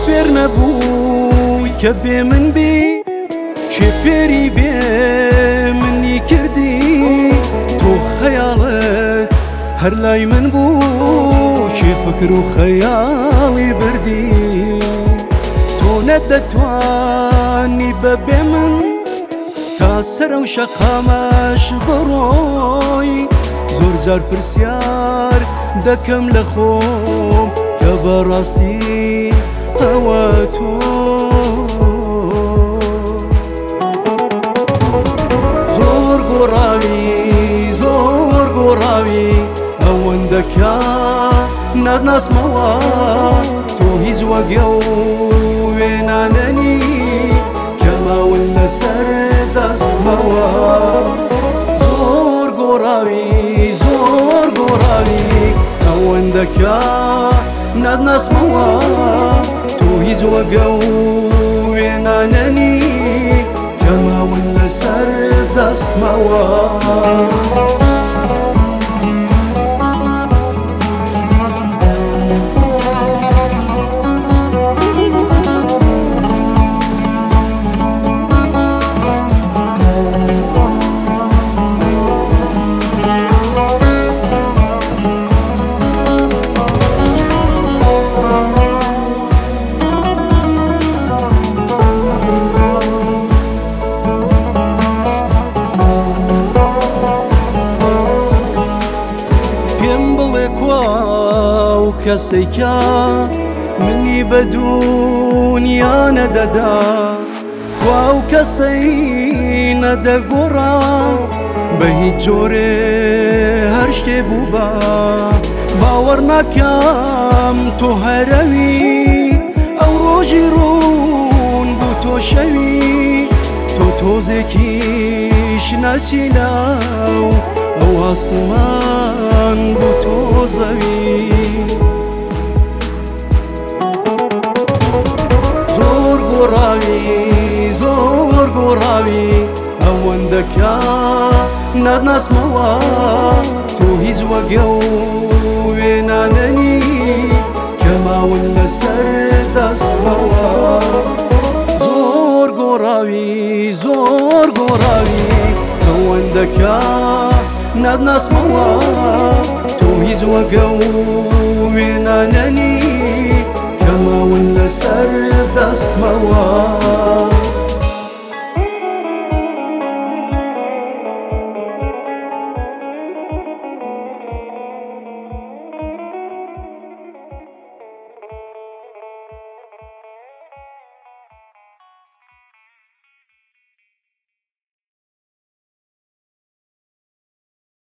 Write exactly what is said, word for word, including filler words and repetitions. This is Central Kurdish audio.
فێر نەبووی کە بێ من بی چێ فێری بێ منی کردی تۆ خەیاڵت هەر لای من بوو چێ فکر و خەیاڵی بردی تۆ نەدەتوانی بەبێ من تا سەر ئەو شەقامەش بڕۆی زۆر جار پرسیار دەکەم لە خۆم کە بەڕاستی ئەوە تۆ زۆر گۆڕاوی زۆر گۆڕاوی ئەوەندەکە نادناسمەوە تۆ هیچ وەگە و وێنانەنی کە ماون لەسەر دەستمەوە زۆر گۆڕاوی زۆر گۆڕاوی ئەوەندەکە نادناسمەوە تۆ هیچ وەگە و وێنانەنی کە ماون لەسەر دەستمەوە کەسێکە منی بە دونیا نەدەدا وا و کەسەی نەدەگۆڕا بە هیچ جۆرێ هەر شتێ بوو بە باوەڕ ناکەم تۆ هەرەوی ئەو ڕۆژی ڕوون بوو تۆ شەوی تۆ تۆزێکیش ناچی ناو ئەو ئاسمان بوو تۆ زەوی زۆر گۆڕاوی زۆر گۆڕاوی ئەوەندەکە نادناسمەوە تۆ هیچ وەگە و وێنانەنی کە ماون لەسەر دەستمەوە زۆر گۆڕاوی زۆر گۆڕاوی ئەوەندەکە نادناسمەوە تۆ هیچ وەگە و وێنانەنی کە ماون لەسەر دەستمەوە